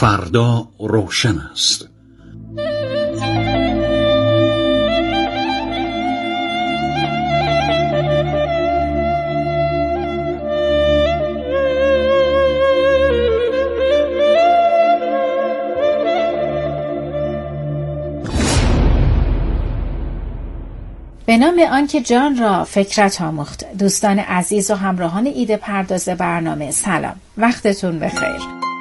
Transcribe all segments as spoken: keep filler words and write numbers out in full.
فردا روشن است. به نام آنکه جان را فکرت آموخت. دوستان عزیز و همراهان ایده پرداز برنامه، سلام، وقتتون بخیر.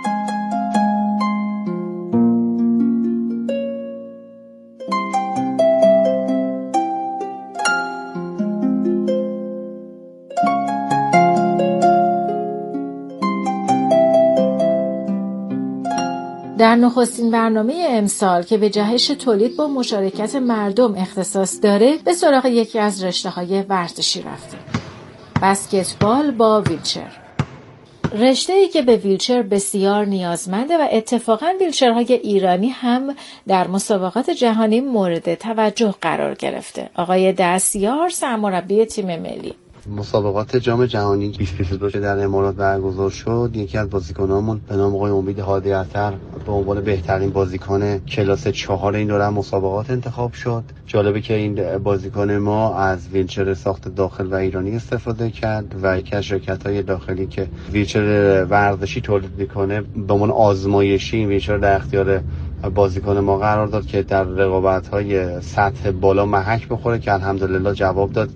در نخستین برنامه امسال که به جهش تولید با مشارکت مردم اختصاص داره، به سراغ یکی از رشته‌های ورزشی رفتیم. بسکتبال با ویلچر. رشته‌ای که به ویلچر بسیار نیازمنده و اتفاقاً ویلچرهای ایرانی هم در مسابقات جهانی مورد توجه قرار گرفته. آقای دستیار، سرمربی تیم ملی. مسابقات جام جهانی بیست بیست و دو که در امارات برگزار شد، یکی از بازیکنامون به نام آقای امید هادی عطر به عنوان بهترین بازیکن کلاس چهار این دوره مسابقات انتخاب شد. جالبه که این بازیکن ما از ویلچر ساخت داخل و ایرانی استفاده کرد و یکی از شرکت‌های داخلی که ویلچر ورزشی تولید می‌کنه به عنوان آزمایشی این ویلچر در اختیار بازیکن ما قرار داد که در رقابت‌های سطح بالا محک بخوره که الحمدلله جواب داد.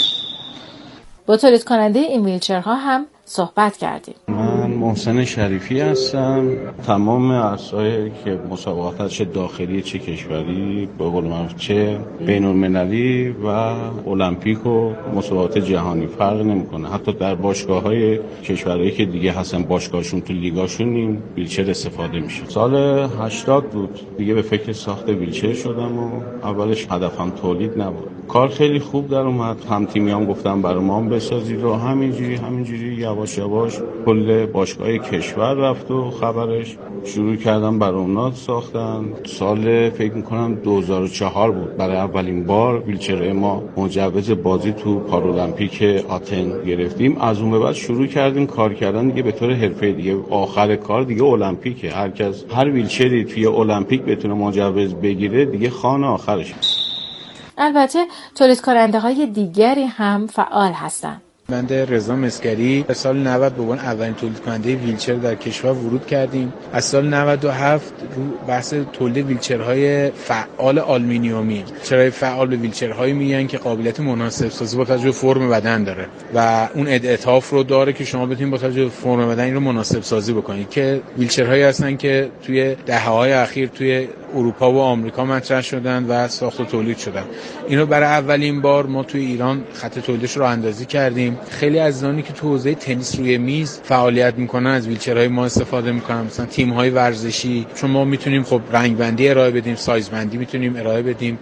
با تولید کننده این ویلچرها هم صحبت کردیم. من محسن شریفی هستم. تمام عرصه‌ای که مسابقات چه داخلی چه کشوری، به قول معروف چه بین‌المللی و المپیک و مسابقات جهانی فرق نمی‌کنه. حتی در باشگاه‌های کشورهایی که دیگه هستن باشگاهشون تو لیگاشون این ویلچر استفاده میشه. سال هشتاد بود دیگه به فکر ساخت ویلچر شدم و اولش هدفم تولید نبود. کار خیلی خوب در اومد. هم تیمیام گفتم برای ما هم بسازید و همینجوری همینجوری یواش یواش کل باشگاه کشور رفت و خبرش شروع کردم برای اونا ساختن. سال فکر میکنم دو هزار و چهار بود برای اولین بار ویلچر ما مجوز بازی تو پارالمپیک آتن گرفتیم. از اون به بعد شروع کردیم کار کردن دیگه به طور حرفه‌ای. دیگه آخر کار دیگه المپیکه. هر کس هر ویلچری توی المپیک بتونه مجوز بگیره دیگه خانه آخرش. البته تولید کننده های دیگری هم فعال هستند. بنده رضا مسکری سال نود به عنوان اولین تولید کننده ویلچر در کشور ورود کردیم. از سال نود و هفت رو بحث تولید ویلچرهای فعال آلومینیومی. ویلچرهای فعال به ویلچرهایی میگن که قابلیت مناسب سازی با توجه به فرم بدن داره و اون انعطاف رو داره که شما بتونید با توجه به فرم بدن این رو مناسب سازی بکنید، که ویلچرهایی هستن که توی دهه‌های اخیر توی اروپا و آمریکا مطرح شدن و ساخت و تولید شدن. اینو برای اولین بار ما توی ایران خط تولیدش رو اندازی کردیم. خیلی عزیزانی که تو حوزه تنیس روی میز فعالیت میکنن از ویلچرهای ما استفاده میکنن، مثلا تیم‌های ورزشی، چون ما میتونیم خب رنگ بندی ارائه بدیم، سایز بندی میتونیم ارائه بدیم.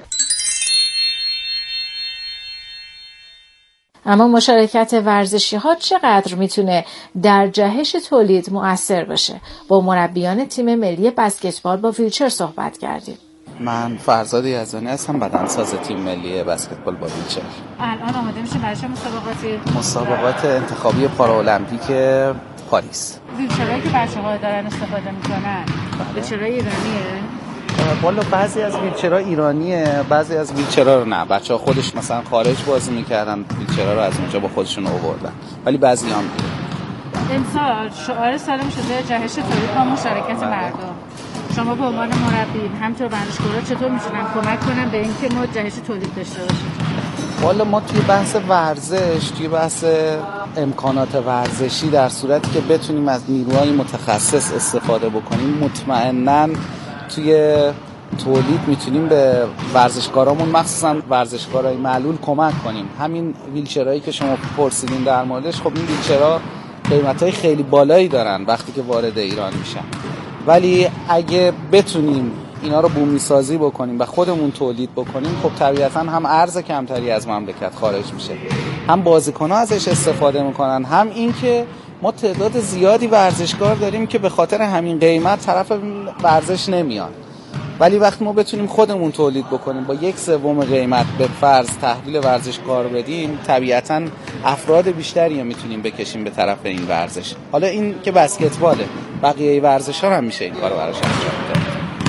اما مشارکت ورزشی ها چقدر میتونه در جهش تولید مؤثر باشه؟ با مربیان تیم ملی بسکتبال با ویلچر صحبت کردیم. من فرزاد یزدانی هستم، بدنساز تیم ملی بسکتبال با ویلچر. الان آماده میشه برای چه مسابقاتی؟ مسابقات انتخابی پارالمپیک پاریس. ویلچرهایی که بچه‌ها دارن استفاده میکنن ویلچرهای ایرانیه؟ والا بعضی از ویلچرها ایرانیه، بعضی از ویلچرها رو نه. بچه‌ها خودش مثلا خارج بازی میکردن، ویلچرها رو از اونجا با خودشون آوردن، ولی بعضی هم امسال شعار سالم شده جهش تولید با مشارکت مردم. شما به عنوان مربی همینطور ورزشکارا چطور میتونن کمک کنن به اینکه ما جهش تولید داشته باشیم؟ والا ما توی بحث ورزش، توی بحث امکانات ورزشی، در صورتی که بتونیم از نیروهای متخصص استفاده بکنیم، مطمئناً توی تولید میتونیم به ورزشکارامون، مخصوصا ورزشکارای معلول، کمک کنیم. همین ویلچرهایی که شما پرسیدین در موردش، خب این ویلچرها قیمتای خیلی بالایی دارن وقتی که وارد ایران میشن، ولی اگه بتونیم اینا رو بومی سازی بکنیم و خودمون تولید بکنیم، خب طبیعتاً هم ارز کمتری از مملکت خارج میشه، هم بازیکن‌ها ازش استفاده میکنن، هم این که ما تعداد زیادی ورزشکار داریم که به خاطر همین قیمت طرف ورزش نمیان. ولی وقتی ما بتونیم خودمون تولید بکنیم، با یک سوم قیمت به فرض تحویل ورزشکار بدیم، طبیعتاً افراد بیشتری میتونیم بکشیم به طرف این ورزش. حالا این که بسکتباله، بقیه ورزش‌ها هم میشه این کارو براش انجام داد.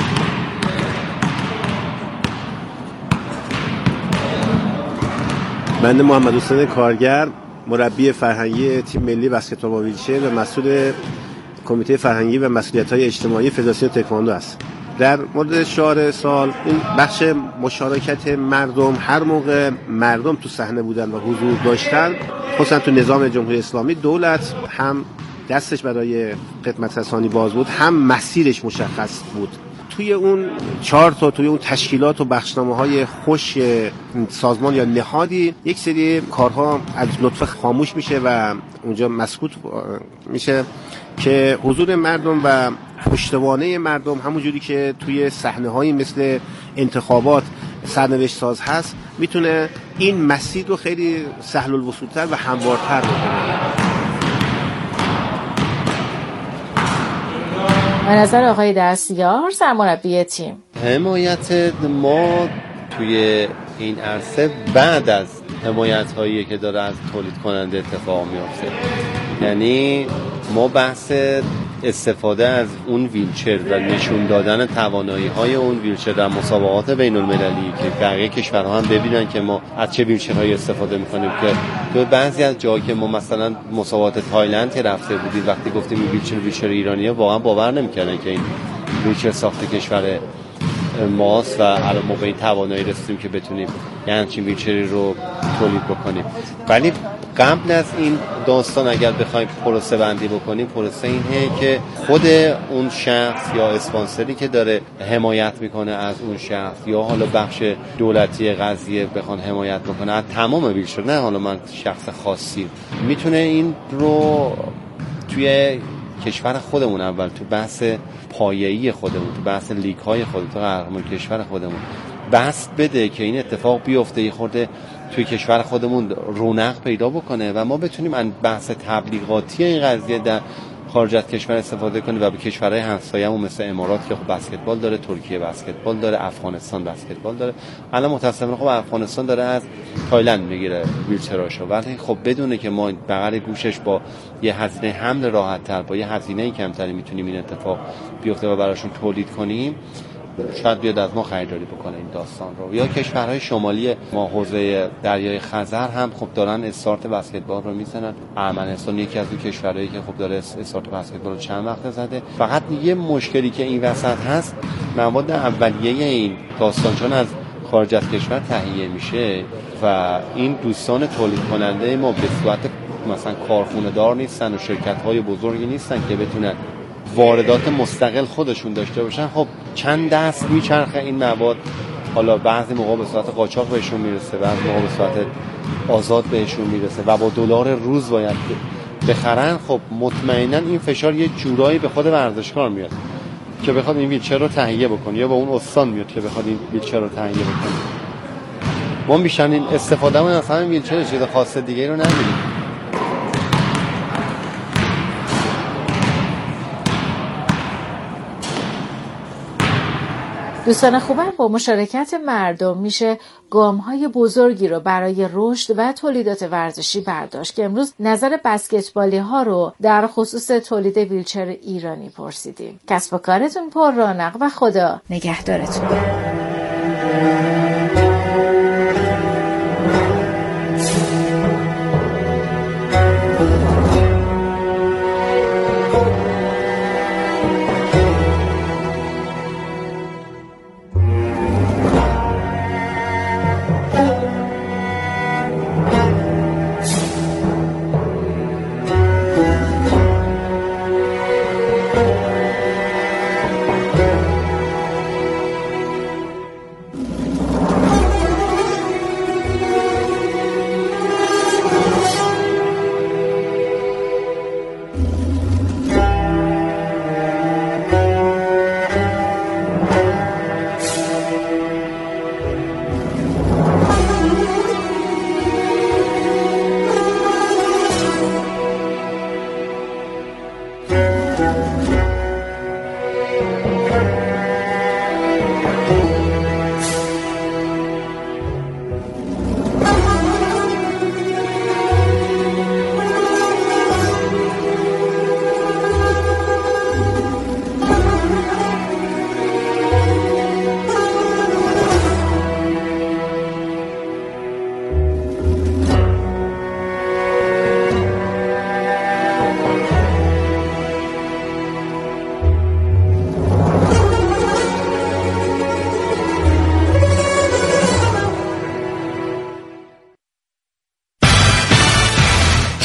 بنده محمد حسین کارگر، مربی فرهنگی تیم ملی بسکتبال با ویلچر و مسئول کمیته فرهنگی و مسئولیت‌های اجتماعی فدراسیون تکواندو است. در مورد شعار سال، این بخش مشارکت مردم، هر موقع مردم تو صحنه بودن و حضور داشتن، خصوصا تو نظام جمهوری اسلامی، دولت هم دستش برای خدمت رسانی باز بود، هم مسیرش مشخص بود. توی اون چهار تا توی اون تشکیلات و بخشنامه‌های خوش سازمان یا نهادی یک سری کارها از لطف خاموش میشه و اونجا مسکوت میشه که حضور مردم و پشتوانه مردم همونجوری که توی صحنه‌هایی مثل انتخابات سرنوشت ساز هست میتونه این مسیر رو خیلی سهل الوصول‌تر و هموارتر بکنه. به نظر آقای دستیار سرمربی تیم، حمایت ما توی این عرصه بعد از حمایت هایی که داره از تولید کننده اتفاق میفته، یعنی ما بحث استفاده از اون ویلچر و نشون دادن توانایی های اون ویلچر در مسابقات بین المللی که بقیه کشورها هم ببینن که ما از چه ویلچرهایی استفاده میکنیم، که تو بعضی از جاها که ما مثلا مسابقات تایلند که رفته بودید وقتی گفتیم این ویلچر ویلچر ایرانیه، واقعا باور نمیکردن که این ویلچر ساخت کشور ماست و الان ما به این توانایی رسیدیم که بتونیم یه همچین ویلچری رو تولید بکنیم. ولی قبل از این داستان اگر بخوایم پروسه بندی بکنیم، پروسه اینه که خود اون شخص یا اسپانسری که داره حمایت میکنه از اون شخص یا حالا بخش دولتی قضیه بخوان حمایت بکنه از تمام ویلچر، نه حالا من شخص خاصی، میتونه این رو توی کشور خودمون اول تو بحث پایه‌ای خودمون، تو بحث لیگ های خودمون، تو قهرمان کشور خودمون بحث بده که این اتفاق بیفته، یه خورده توی کشور خودمون رونق پیدا بکنه و ما بتونیم از بحث تبلیغاتی این قضیه در خارج از کشور استفاده کنیم و به کشورهای همسایه‌مون مثل امارات که خب بسکتبال داره، ترکیه بسکتبال داره، افغانستان بسکتبال داره، الان متأسفانه خب افغانستان داره از تایلند میگیره ویلچراشو، ولی خب بدونه که ما بغل گوشش با یه هزینه حمل راحت‌تر، با یه هزینه کمتری میتونیم این اتفاق بیفته و براشون تولید کنیم، شاید بیاد از ما خریداری بکنه این داستان رو. یا کشورهای شمالی ما حوزه دریای خزر هم خب دارن استارت بسکتبال رو میزنن. ارمنستان یکی از اون کشورهایی که خب داره استارت بسکتبال رو چند وقت زده. فقط یه مشکلی که این وسط هست، مواد اولیه این داستان چون از خارج از کشور تهیه میشه و این دوستان تولید کننده ما به صورت مثلا کارخونه دار نیستن و شرکت های بزرگی نیستن که بتونن واردات مستقل خودشون داشته باشن. خب چند دست میچرخه این مواد، حالا بعضی موقع به صورت قاچاق بهشون میرسه، بعضی موقع به صورت آزاد بهشون میرسه و با دلار روز باید بخرن. خب مطمئنا این فشار یه جورایی به خود ورزشکار میاد که بخواد این ویلچر رو تهیه بکنه، یا به اون استان میاد که بخواد این ویلچر رو تهیه بکنه. ما بیشتر این استفاده من از همین ویلچر چیز خاص دیگه رو نمی‌بینیم. دوستان خوبم، با مشارکت مردم میشه گام‌های بزرگی رو برای رشد و تولیدات ورزشی برداشت که امروز نظر بسکتبالی ها رو در خصوص تولید ویلچر ایرانی پرسیدیم. کسب و کارتون پر رونق و خدا نگهدارتون.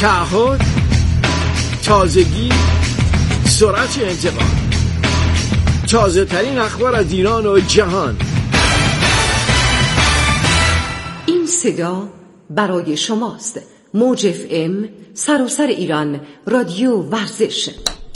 تعهد، تازگی، سرعت انتقال، تازه ترین اخبار از ایران و جهان. این صدا برای شماست. موج اف ام، سراسر ایران، رادیو ورزش.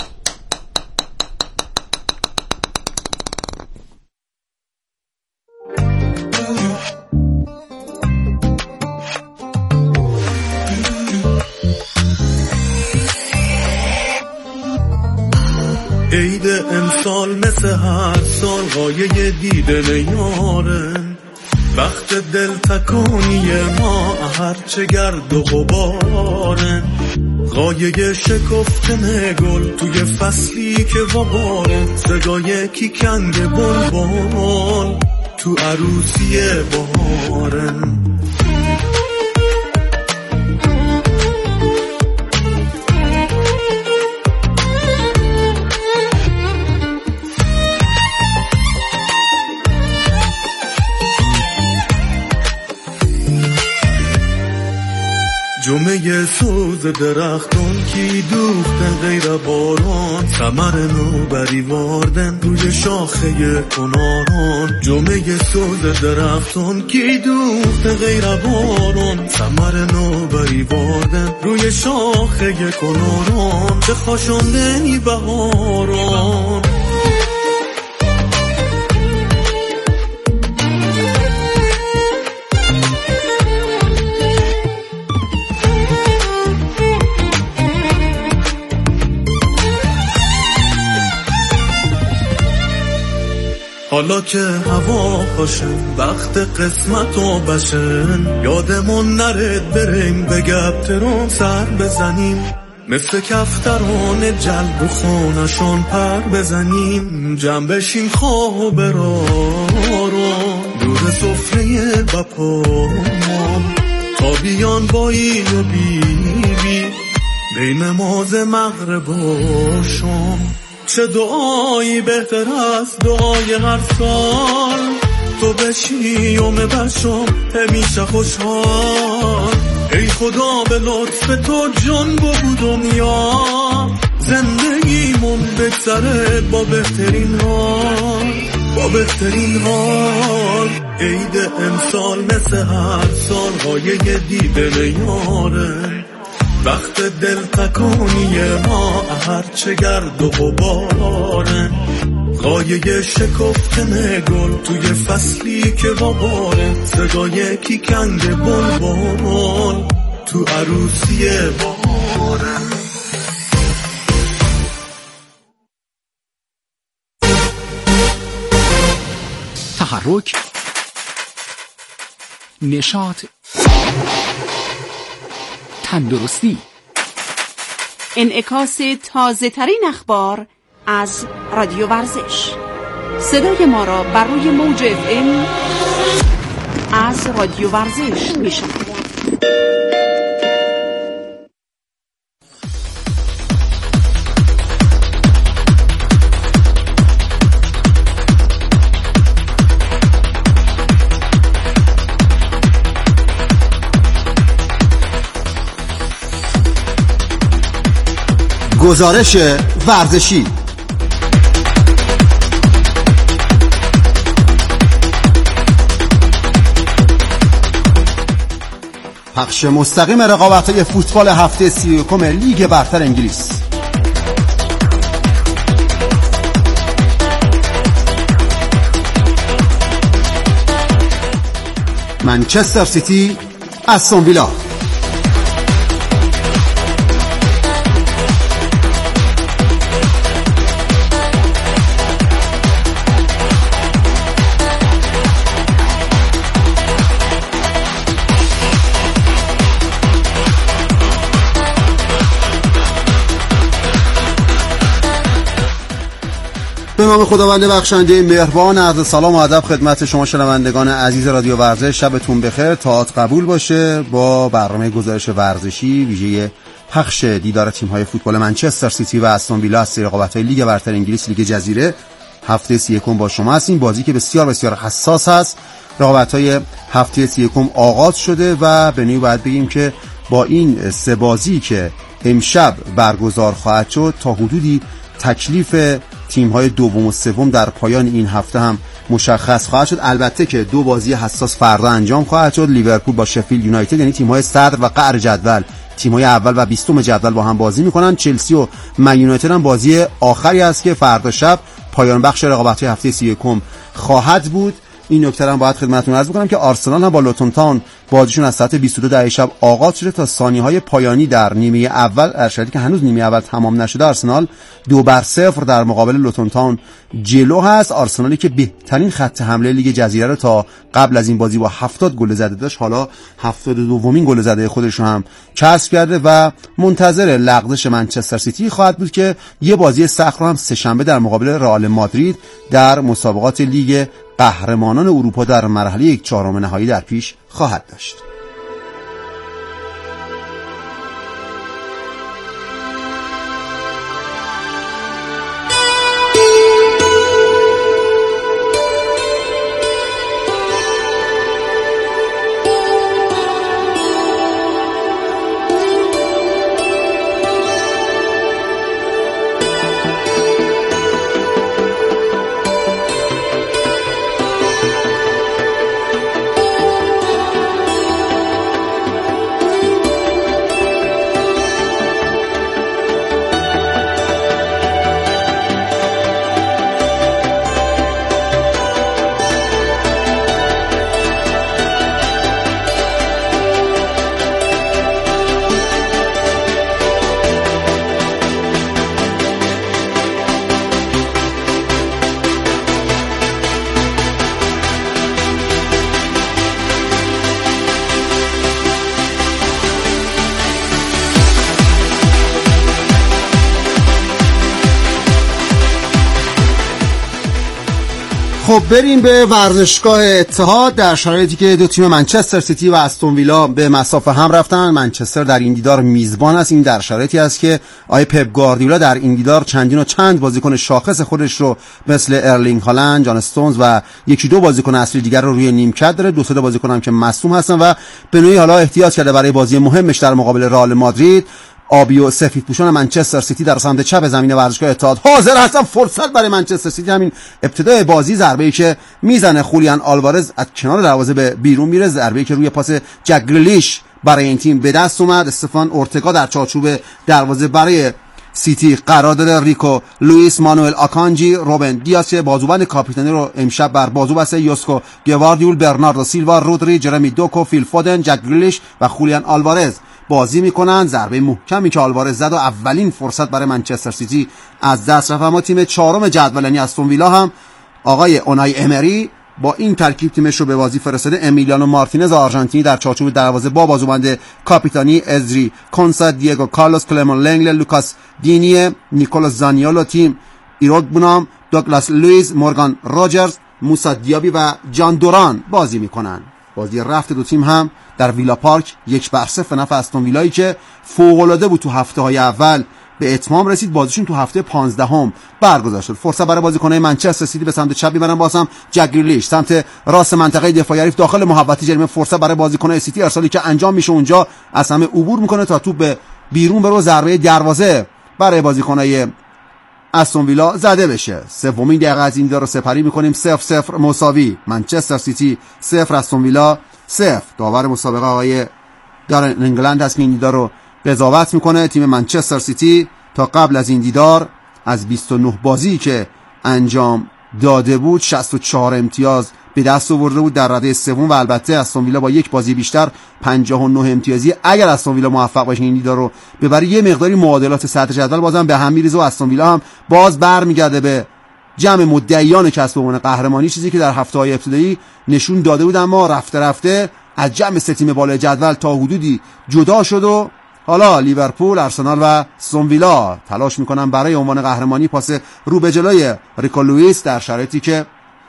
عید امسال مثل هر سال غایه دیدن یارن، وقت دل تکونی ما هرچه گرد و غبارن، غایه شکفتن گل توی فصلی که وابارن، صدای کیکنگ بلبل تو عروسی بهارن. جمعه سوز درختان کی دوختن غیر باران، ثمر نو بری واردن روی شاخه کناران. جمعه سوز درختان کی دوختن غیر باران، ثمر نو بری واردن روی شاخه کناران. چه خوشاندنی بهاران، حالا که هوا خوشن وقت قسمت و بشن، یادمون نرد بریم به گپ ترون سر بزنیم، مثل کفتران جلب و خانشان پر بزنیم. جمع بشیم خواه و براران دور سفره بپامام، تا بیان بایی و بیبی بین نماز مغرب و شام. چه دعایی بهتر از دعای هر سال، تو بشی یوم بشم همیشه خوشحال. ای خدا به لطف تو جان بگو دنیا، زندگیمون بگذره با بهترین حال، با بهترین حال. عید امسال مثل هر سال غایه دیدن یاره، وقت دل تکونی ما هرچه گرد و غبارن، غایه شکفتن گل توی فصلی که وابارن، صدای کیکنگ بلبل تو عروسی بهارن. تحرک، نشاط، تندرستی، انعکاس تازه ترین اخبار از رادیو ورزش. صدای ما را بر روی موج اف ام از رادیو ورزش میشنوید. گزارش ورزشی. پخش مستقیم رقابت‌های فوتبال هفته سی و یکم لیگ برتر انگلیس. منچستر سیتی، استون ویلا. به نام خداوند بخشنده مهربان، عرض سلام و ادب خدمت شما شنوندگان عزیز رادیو ورزش. شبتون بخیر، طاعت قبول باشه با برنامه گزارش ورزشی ویژه پخش دیدار تیم‌های فوتبال منچستر سیتی و استون ویلا از رقابت‌های لیگ برتر انگلیس، لیگ جزیره. هفته سی یکم با شما هستیم. بازی که بسیار بسیار حساس هست. رقابت‌های هفته سی یکم آغاز شده و به نوعی باید بگیم که با این سه بازی که امشب برگزار خواهد شد تا حدودی تکلیف تیم‌های دوم و سوم در پایان این هفته هم مشخص خواهد شد. البته که دو بازی حساس فردا انجام خواهد شد. لیورپول با شفیلد یونایتد، یعنی تیم‌های صدر و قعر جدول، تیم‌های اول و بیستم جدول با هم بازی می‌کنن. چلسی و من یونایتد هم بازی آخری است که فردا شب پایان بخش رقابت‌های هفته سی و یک خواهد بود. این نکته هم باید خدمتتون عرض بکنم که آرسنال هم با لوتون تاون بازیشون از ساعت بیست و دو دقیقه شب آغاز شده تا ثانیه‌های پایانی در نیمه اول، در شرایطی که هنوز نیمه اول تمام نشده آرسنال دو بر صفر در مقابل لوتون تاون جلو هست. آرسنالی که بهترین خط حمله لیگ جزیره رو تا قبل از این بازی با هفتاد گل زده داشت، حالا هفتاد و دومین گل زده خودش رو هم کسب کرده و منتظر لغزش منچستر سیتی خواهد بود که یه بازی سخت رو هم سه شنبه در مقابل رئال مادرید در مسابقات لیگ قهرمانان اروپا در مرحله یک چهارم نهایی در پیش خواهد داشت. خب بریم به ورزشگاه اتحاد در شرایطی که دو تیم منچستر سیتی و استون ویلا به مسافه هم رفتن. منچستر در این دیدار میزبان است. این در شرایطی است که آقای پپ گواردیولا در این دیدار چندین و چند بازیکن شاخص خودش رو مثل ارلینگ هالند، جان استونز و یکی دو بازیکن اصلی دیگر رو روی نیمکت داره. دو سه تا بازیکن هم که مصدوم هستن و به نوعی حالا احتیاط کرده برای بازی مهمش در مقابل رئال مادرید. آبی و سفید پوشان منچستر سیتی در سمت چپ زمین ورزشگاه اتحاد حاضر هستن. فرصت برای منچستر سیتی همین ابتدای بازی، ضربه‌ای که میزنه خولیان آلوارز از کنار دروازه به بیرون میره، ضربه‌ای که روی پاس جک گریلیش برای این تیم به دست اومد. استفان اورتگا در چارچوب دروازه برای سیتی قرار داره. ریکو لوئیس، مانوئل آکانجی، روبن دیاس بازوبند کاپیتانی رو امشب بر بازو بسته. یوسکو گواردیول، برناردو سیلوا، رودری، جرمی دوکو، فیل فودن، جک گریلیش و خولیان آلوارز بازی میکنن. ضربه محکمی که آلوارز زد و اولین فرصت برای منچستر سیتی از دست رفت. اما تیم چهارم جدول یعنی استون ویلا هم آقای اونای امری با این ترکیب تیمش رو به بازی فرستاده. امیلیانو مارتینز آرژانتینی در چارچوب دروازه با بازوبند کاپیتانی، ازری کنسا، دیگو کارلوس، کلمون لنگل، لوکاس دینی، نیکولاس زانیولو، تیم ایروگ بونام، دوگلاس لوئیس، مورگان راجرز، موسی دیابی و جان دوران بازی میکنن. بازی رفت دو تیم هم در ویلا پارک یک بر صفر نفع استون ویلایی که فوق‌العاده بود تو هفته های اول به اتمام رسید. بازیشون تو هفته پانزدهم برگزار شد. فرصت برای بازیکن‌های منچستر سیتی به سمت چپ میبرن، بازم جک گریلیش سمت راست منطقه دفاعی حریف داخل محوطه جریمه. فرصت برای بازیکن‌های سیتی، ارسالی که انجام میشه اونجا از همه عبور میکنه تا توپ به بیرون بره. ضربه دروازه برای بازیکن‌های استون ویلا زده بشه. سومین دقیقه از این دو رو سپری میکنیم. صفر صفر مساوی، منچستر سیتی صفر استون ویلا صفر. داور مسابقه آقای دارن انگلند هست که این دیدار رو قضاوت میکنه. تیم منچستر سیتی تا قبل از این دیدار از بیست و نه بازی که انجام داده بود شصت و چهار امتیاز به دست آورده بود در رده سوم و البته استون ویلا با یک بازی بیشتر پنجاه و نه امتیازی. اگر استون ویلا موفق باشه این دیدار رو ببره یه مقداری معادلات صدر جدول بازم به هم میریزه و استون ویلا هم باز برمیگرده به جمع مدعیان کسب عنوان قهرمانی، چیزی که در هفته‌های ابتدایی نشون داده بود اما رفته رفته از جمع سه تیم بالای جدول تا حدودی جدا شد و حالا لیورپول، آرسنال و استون ویلا تلاش میکنن برای عنوان قهرمانی. پاس رو به جلوی ریکو لوئیس در شرایطی که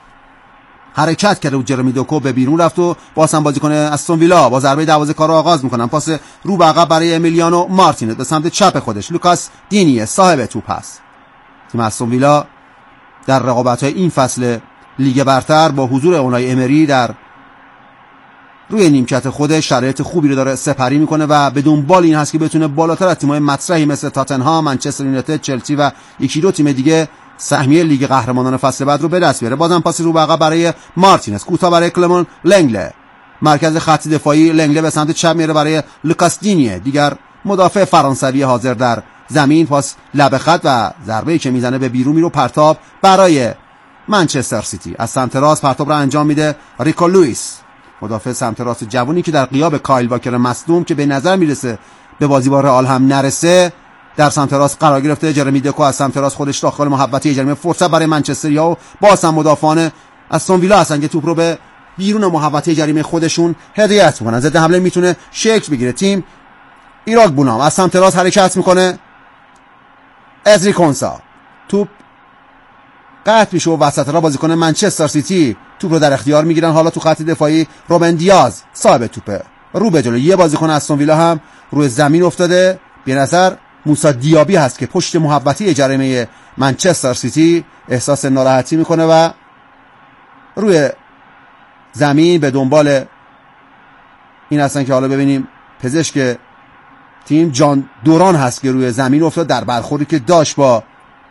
حرکت کرده و جرمی دوکو به بیرون رفت و باز هم بازیکن استون ویلا با ضربه دروازه کارو آغاز میکنن. پاس رو به عقب برای امیلیانو مارتینز به سمت چپ خودش. لوکاس دینی صاحب توپ است. تیم استون ویلا در رقابت‌های این فصل لیگ برتر با حضور اونای امری در روی نیمکت خودش شرایط خوبی رو داره سپری میکنه و به دنبال این هست که بتونه بالاتر از تیم‌های مطرحی مثل تاتنهام، منچستر یونایتد، چلسی و یکی دو تیم دیگه سهمیه لیگ قهرمانان فصل بعد رو به دست بیاره. بازم پاس رو به عقب برای مارتینز، کوتاه برای کلمون لنگله، مرکز خط دفاعی لنگله به سمت چپ میره برای لوکاس دینیه، دیگر مدافع فرانسوی حاضر در زمین. پاس لب خط و ضربه‌ای که میزنه به بیرون میره. پرتاب برای منچستر سیتی از سمت راست پرتاب رو انجام میده ریکو لوئیس، مدافع سمت راست جوونی که در غیاب کایل واکر مصدوم که به نظر میرسه به بازی با رئال هم نرسه در سمت راست قرار گرفته. جرمی دکو از سمت راست خودش داخل محوطه جریمه، فرصت برای منچستریا و باز هم مدافعان استون ویلا هستن که توپ رو به بیرون محوطه جریمه خودشون هدایت میکنن. ضد حمله میتونه شکل بگیره. تیم ایراک بونام از سمت راست حرکت میکنه. ازری کنسا توپ قطع میشه و وسط را بازیکن منچستر سیتی توپ رو در اختیار میگیرن. حالا تو خط دفاعی روبن دیاز صاحب توپه، رو به جلو. یه بازیکن استون ویلا هم روی زمین افتاده، به نظر موسی دیابی هست که پشت محوطه جریمه منچستر سیتی احساس ناراحتی میکنه و روی زمین به دنبال این هستن که حالا ببینیم پزشک تیم جان دوران هست که روی زمین افتاد در برخوردی که داشت با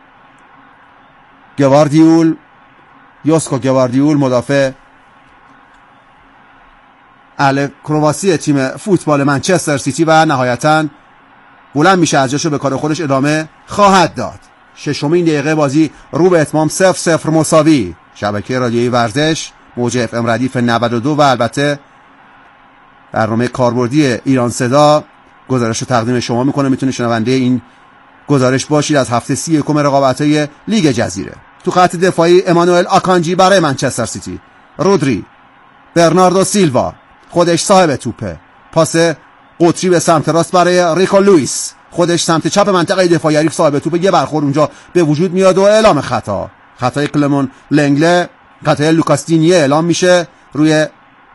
گواردیول، یوسکو گواردیول، مدافع اهل کرواسی تیم فوتبال منچستر سیتی و نهایتاً بلند میشه از جاشو به کار خودش ادامه خواهد داد. ششمین دقیقه بازی رو به اتمام صفر صفر مساوی. شبکه رادیویی ورزش موج اف ام ردیف نود و دو و البته برنامه کاربردی ایران صدا گزارش رو تقدیم شما میکنه. میتونه شنونده این گزارش باشید از هفته سی یکم رقابت‌های لیگ جزیره. تو خط دفاعی امانوئل آکانجی برای منچستر سیتی، رودری، برناردو سیلوا خودش صاحب توپه، پاس قطری به سمت راست برای ریکو لوئیس، خودش سمت چپ منطقه دفاعی حریف صاحب توپ. یه برخورد اونجا به وجود میاد و اعلام خطا، خطای کلمون لنگله، خطای لوکاس دینیه اعلام میشه روی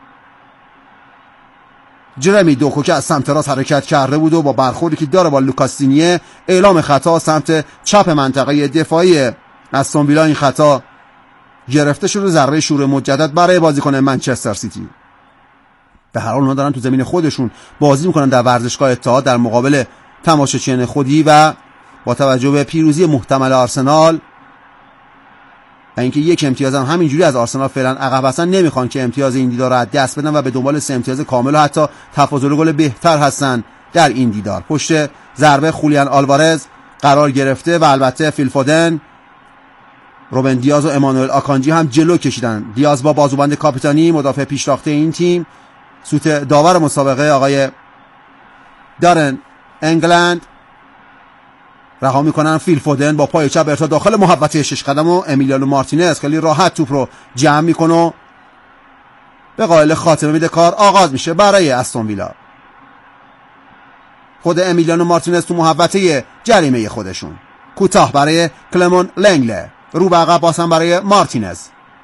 جرمی دوکو که از سمت راست حرکت کرده بود و با برخوردی که داره با لوکاس دینیه اعلام خطا سمت چپ منطقه دفاعی استون ویلا. این خطا گرفته شده، ضربه شور مجدد برای بازیکن منچستر سیتی. به هر حال اونا دارن تو زمین خودشون بازی میکنن در ورزشگاه اتحاد در مقابل تماشاچیان خودی و با توجه به پیروزی محتمل آرسنال و اینکه یک امتیاز هم همینجوری از آرسنال فعلا عقب هستن، نمیخوان که امتیاز این دیدار رو از دست بدن و به دنبال سه امتیاز کامل و حتی تفاضل گل بهتر هستن در این دیدار. پشت ضربه خولیان آلوارز قرار گرفته و البته فیل فودن، روبن دیاز و امانوئل آکانجی هم جلو کشیدن. دیاز با بازوبند کاپیتانی مدافع پیشرفته این تیم، سوت داور مسابقه آقای دارن انگلند، رها میکنن فیل فودن با پای چپ ارتدا داخل محوطه شش قدم و امیلیانو مارتینز خیلی راحت توپ رو جمع میکنه و به قائل خاتمه میده. کار آغاز میشه برای استون ویلا. خود امیلیانو مارتینز تو محوطه جریمه خودشون، کوتاه برای کلمون لنگله، رو به عقب باسن برای مارتینز،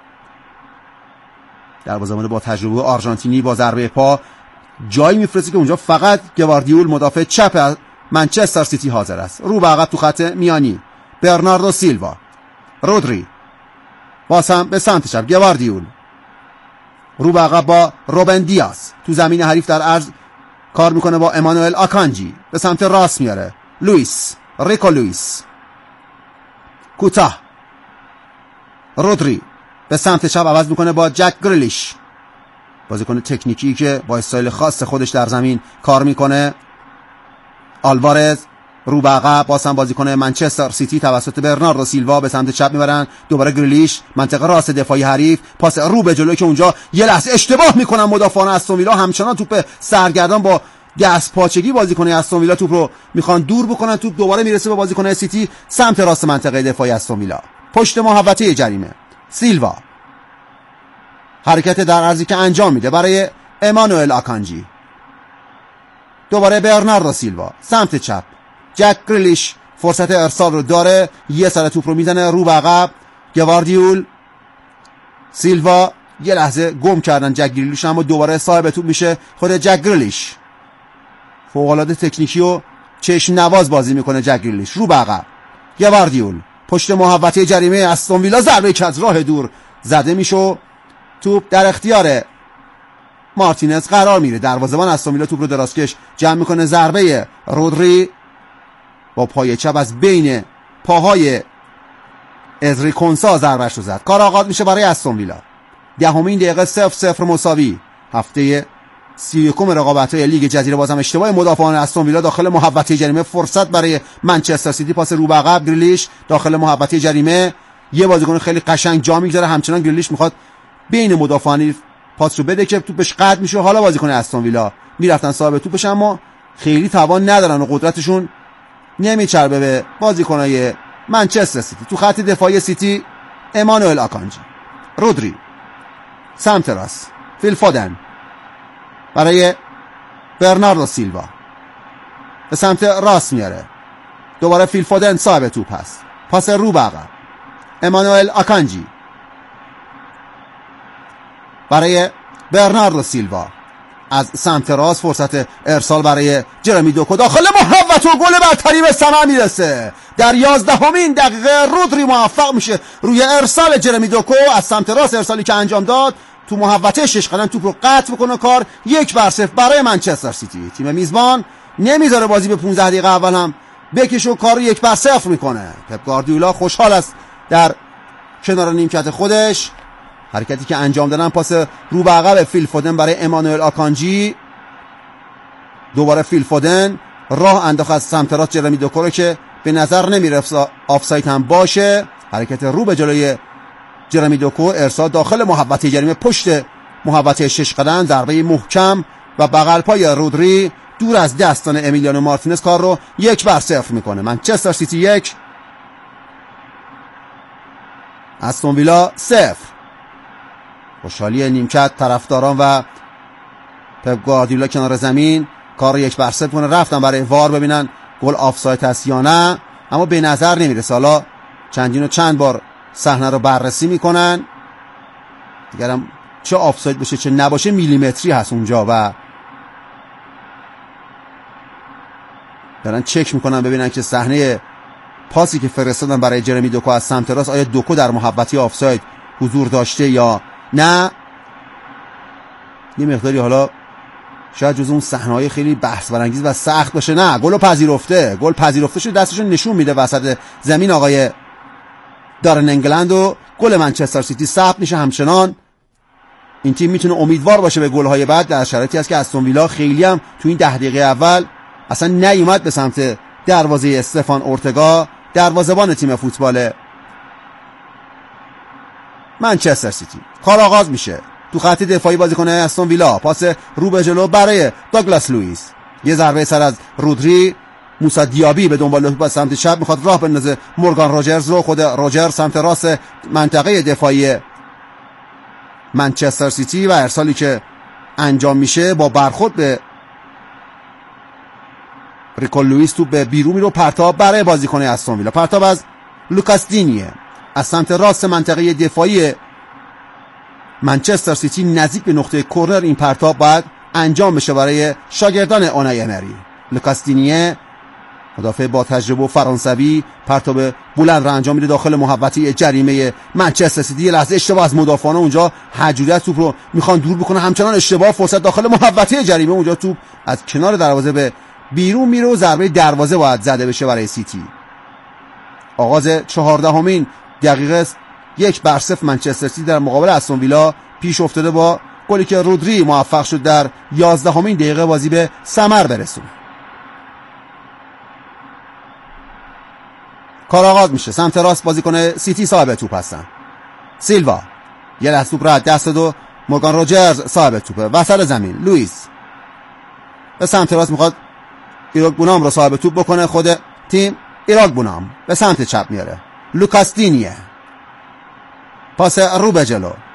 دروازه‌بان با تجربه آرژانتینی با ضربه پا جایی میفرسته که اونجا فقط گواردیول مدافع چپ منچستر سیتی حاضر است. رو به عقب تو خط میانی برناردو سیلوا، رودری باسم به سمت چپ گواردیول، رو به عقب با روبن دیاز، تو زمین حریف در عرض کار میکنه با امانوئل آکانجی، به سمت راست میاره لوئیس، ریکو لوئیس، کوتاه رودری به سمت چپ عوض میکنه با جک گریلیش، بازیکن تکنیکی که با استایل خاص خودش در زمین کار میکنه. آلوارز رو به عقب، بازم بازیکن منچستر سیتی توسط برناردو سیلوا به سمت چپ میبرن. دوباره گریلیش منطقه راست دفاعی حریف، پاس رو به جلو که اونجا یه لحظه اشتباه میکنن مدافعان استون ویلا، همچنان توپ سرگردان با دست پاچگی بازیکن استون ویلا توپ رو میخوان دور بکنن. توپ دوباره میرسه به بازیکن سیتی سمت راست منطقه دفاعی استون ویلا، پشت محوطه جریمه. سیلوا حرکت در عرضی که انجام میده برای امانوئل آکانجی، دوباره برناردو سیلوا سمت چپ، جک گریلیش فرصت ارسال رو داره، یه سر توپ رو میزنه رو به عقب، گواردیول سیلوا یه لحظه گم کردن جک گریلیش، اما دوباره صاحب توپ میشه خود جک گریلیش. فوق العاده تکنیکی و چشم نواز بازی میکنه جک گریلیش. رو به عقب گواردیول پشت محوطه جریمه استون ویلا، ضربه که از راه دور زده میشه، توپ در اختیار مارتینز قرار میره. دروازه‌بان استون ویلا توپ رو درازکش جمع میکنه، ضربه رودری با پای چپ از بین پاهای ازری کنسا ضربه‌اش رو زد. کار آغاز میشه برای استون ویلا. دهمین دقیقه صفر صفر مساوی. هفته سی و یکم رقابت‌های لیگ جزیره. بازم اشتباه مدافعان استون ویلا داخل محوطه جریمه. فرصت برای منچستر سیتی، پاس رو به عقب گریلیش داخل محوطه جریمه. یه بازیکن خیلی قشنگ جا میگذاره، همچنان گریلیش میخواد بین مدافعان پاس رو بده که توپش قطع میشه. حالا بازیکن استون ویلا میرفتن صاحب توپش، اما خیلی توان ندارن و قدرتشون نمیچربه به بازیکنای منچستر سیتی. تو خط دفاعی سیتی امانوئل آکانجی، رودری، سمت راست فیل فودن برای برناردو سیلوا، به سمت راست میاره، دوباره فیل فودن صاحب توپ هست، پاس رو به عقب، امانوئل آکانجی برای برناردو سیلوا، از سمت راست فرصت ارسال برای جرمی دوکو داخل محوطه و گل برتری به ثمر میرسه. در یازدهمین دقیقه رودری موفق میشه روی ارسال جرمی دوکو از سمت راست، ارسالی که انجام داد تو محوطه شش قدم توپ رو قطع بکنه. کار یک بر صفر برای منچستر سیتی. تیم میزبان نمیذاره بازی به پانزده دقیقه اول هم بکشه و کار رو یک بر صفر میکنه. پپ گواردیولا خوشحال است در کنار نیمکت خودش. حرکتی که انجام دادن پاس رو به عقب فیل فودن برای امانوئل آکانجی، دوباره فیل فودن راه انداخت از سمت راست جرمی دوکو رو که به نظر نمیرسه آفساید هم باشه. حرکت رو به جلوی جرمی دوکو، ارسال داخل محوطه جریمه پشت محوطه شش قدم، ضربه محکم و بغل پای رودری دور از دستان امیلیانو مارتینز کار رو یک بر صفر میکنه. منچستر سیتی یک، استون ویلا صفر. خوشحالی نیمکت طرفداران و پپ گواردیولا کنار زمین کار رو یک بر صفر کنه. رفتن برای وار ببینن گل آفساید هست یا نه، اما به نظر نمیرسه. حالا چندین و چند بار صحنه رو بررسی میکنن، دیگرم چه آفساید بشه چه نباشه میلیمتری هست اونجا و دارن چک میکنن ببینن که صحنه پاسی که فرستادن برای جرمی دوکو از سمت راست آیا دوکو در محوطه آفساید حضور داشته یا نه. یه مقداری حالا شاید جز اون صحنه‌های خیلی بحث برانگیز و سخت باشه. نه، گل پذیرفته، گل پذیرفته شده، دستشون نشون میده وسط زمین آقای دارن انگلند و گل منچستر سیتی ثبت میشه. همچنان این تیم میتونه امیدوار باشه به گل‌های بعد در شرایطی است که استون ویلا خیلی هم تو این ده دقیقه اول اصلا نیومد به سمت دروازه استفان اورتگا، دروازه‌بان تیم فوتبال منچستر سیتی. کار آغاز میشه تو خط دفاعی. بازیکن استون ویلا پاس رو به جلو برای داگلاس لوئیس، یه ضربه سر از رودری، موسی دیابی به دنبال توپ سمت چپ میخواد راه بندازه مورگان روجرز رو. خود روجرز سمت راست منطقه دفاعی منچستر سیتی و ارسالی که انجام میشه با برخورد به ریکون لوئیس توپ به بیرون میره. پرتاب برای بازیکن استون ویلا، پرتاب از لوکاس دینیه از سمت راست منطقه دفاعی منچستر سیتی نزدیک به نقطه کرنر. این پرتاب باید انجام بشه برای شاگردان اونای امری. لوکاس دینیه مدافع با تجربه فرانسوی پرتاب بلند را انجام میده داخل محوطه جریمه منچستر سیتی. یه لحظه اشتباه از مدافعان اونجا، حجوریت توپ رو میخوان دور بکنه، همچنان اشتباه، فرصت داخل محوطه جریمه اونجا توپ از کنار دروازه به بیرون میره و ضربه دروازه باید زده بشه برای سیتی. آغاز چهاردهمین دقیقه است. یک بر صفر منچستر سیتی در مقابل استون ویلا پیش افتاده با گلی که رودری موفق شد در یازدهمین دقیقه بازی به ثمر برسونه. کار آغاز میشه سمت راست. بازیکن سیتی صاحب توپ هستن. سیلوا یه لحظه توپ را دست داد، مورگان روجرز صاحب توپه وسط زمین. لوئیس به سمت راست میخواد ایراک بونام رو صاحب توپ بکنه. خود تیم ایراک بونام به سمت چپ میاره. لوکاس دینیه پاس رو به جلو